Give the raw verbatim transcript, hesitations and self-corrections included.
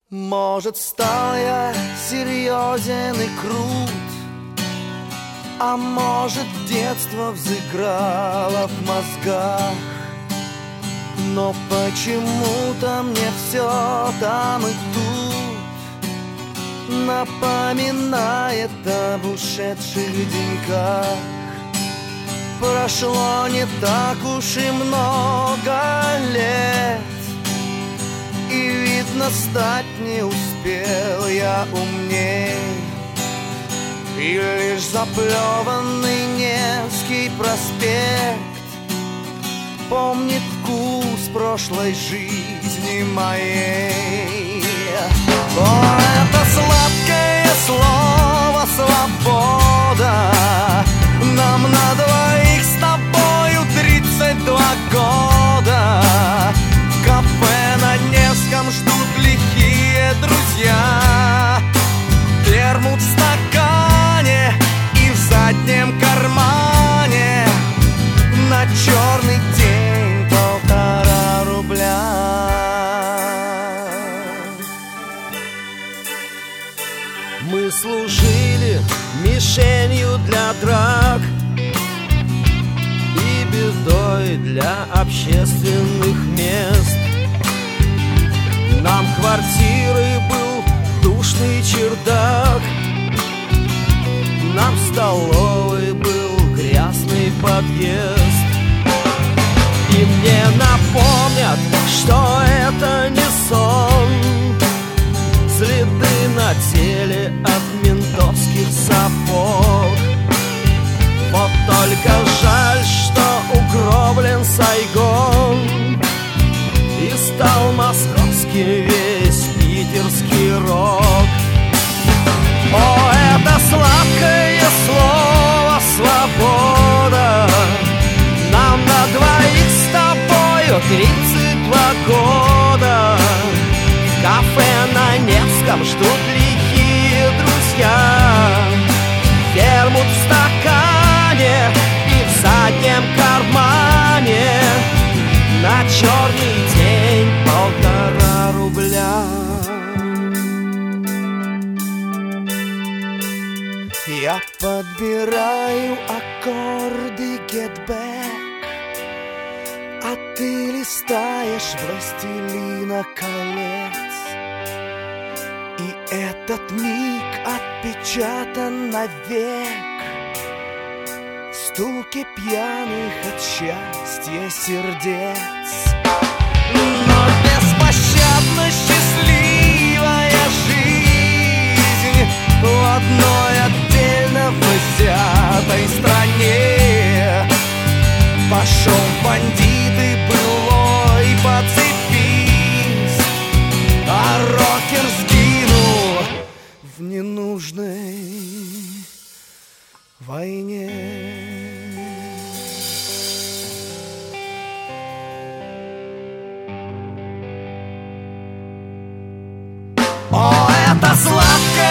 Может, стал я серьезен и крут, а может, детство взыграло в мозгах. Но почему-то мне все там и тут напоминает об ушедших деньках. Прошло не так уж и много лет, и видно, стать не успел я умней. И лишь заплеванный Невский проспект помнит вкус прошлой жизни моей. О, это сладкое слово «свобода». Нам на двоих с тобою тридцать два года. В кафе на Невском ждут лихие друзья. Вермут в стакане и в заднем кармане на черный день полтора рубля. Мы служили мишенью для драк и бедой для общественных мест. Нам квартирой был душный чердак, нам столовой был грязный подъезд. И мне напомнят, что это не сон, следы на теле от ментовских сапог. Вот только жаль, что угроблен Сайгон, и стал московский весь питерский рок. О, это сладкое слово «свобода». Нам на двоих с тобою тридцать два года. В кафе на Невском ждут лихие друзья. Вермут в стакане и в заднем кармане на черный день полтора рубля. Я подбираю аккорды get back, а ты листаешь властелина колец. И этот миг отпечатан навек в стуке пьяных от счастья сердец. Но беспощадно счастливая жизнь в одной отдельно взятой стране. Пошел в бандиты былой, поцепись, а рокер сгинул в ненужной войне. О, это сладкое